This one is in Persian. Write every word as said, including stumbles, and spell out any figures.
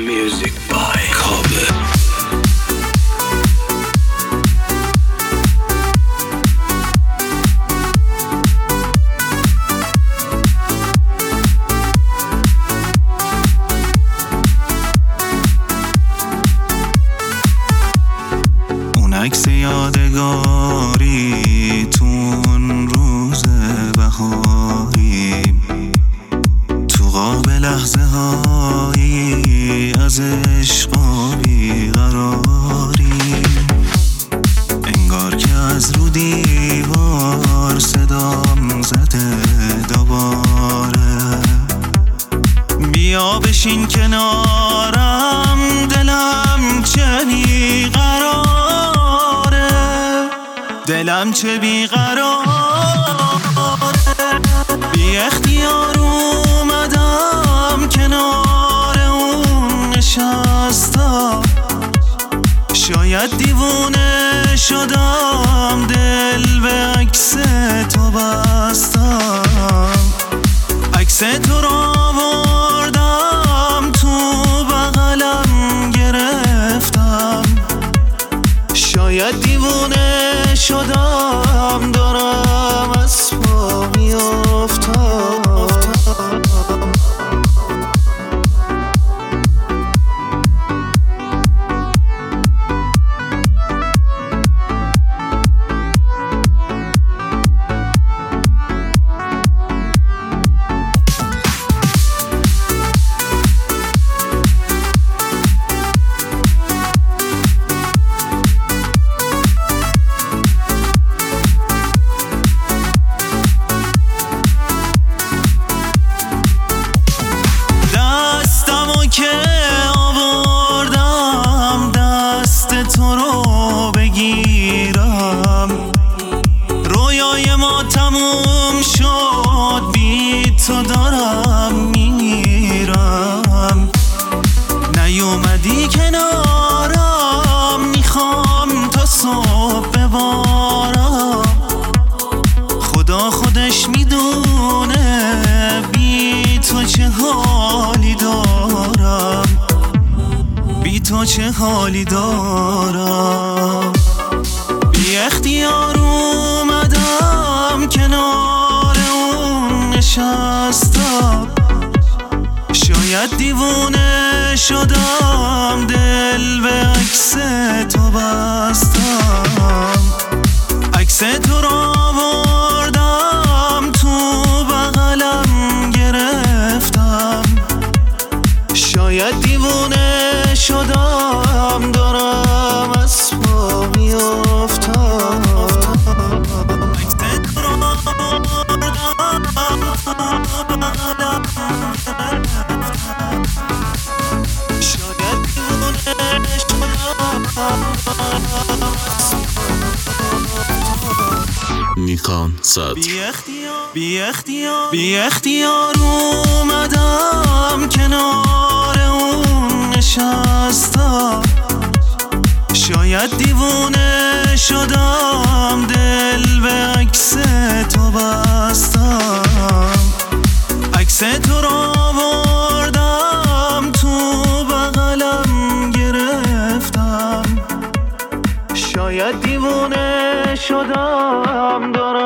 Music by Kobe. عکس یادگاری تو اون روز بهاری، تو قاب لحظه هایی از عشق و بیقراری، انگار که از رو دیوار صدام زده دوباره، بیا بشین کنارم دلم چه بیقراره، دلم چه بیقراره، بی اختیار اومدم کنار اون نشستم، شاید دیوونه شدم دل به عکس تو بستم، عکس تو رو آوردم تو بغلم گرفتم، شاید دیوونه شدم دارم از پا میافتم. که آوردم دست تو رو بگیرم، رویای ما تموم شد بی تو دارم میمیرم، نیومدی کنارم میخوام تا صبح ببارم، خدا خودش میدونه بی تو چه حالی دارم، بی تو چه حالی دارم، بی اختیار اومدم کنار اون نشستم، شاید دیوونه شدم دل به عکس تو بستم، عکس تو رو آوردم تو بغلم گرفتم، شاید دیوونه شدم دارم از پا میافتم، عکس تو رو آوردم تو بغلم گرفتم، شاید دیوونه شدم نیکان صد بی اختیار بی اختیار بی اختیار اومدم کنار اون نشستم، شاید دیوونه شدم دل به عکس تو بستم، عکس تو رو آوردم تو بغلم گرفتم، شاید دیوونه شدم دارم